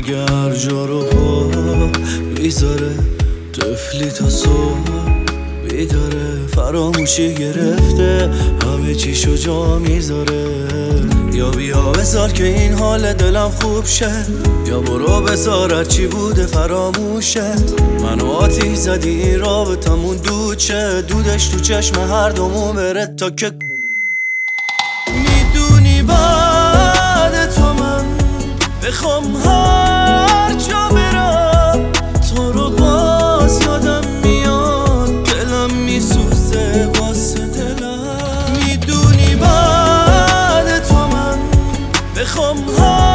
اگه هر جا رو پا میذاره طفلی تا صبح بیداره، فراموشی گرفته همه چیشو جا میذاره. یا بیا بذار که این حال دلم خوب شه، یا برو بذار چی بوده فراموشه. منو آتیش زدی این رابطمون دود شه، دودش تو چشم هر دومون بره تا که میدونی بعد تو من بخوام هر جا برم تو رو باز یادم میاد، دلم میسوزه واسه دلم. میدونی بعد تو من بخوام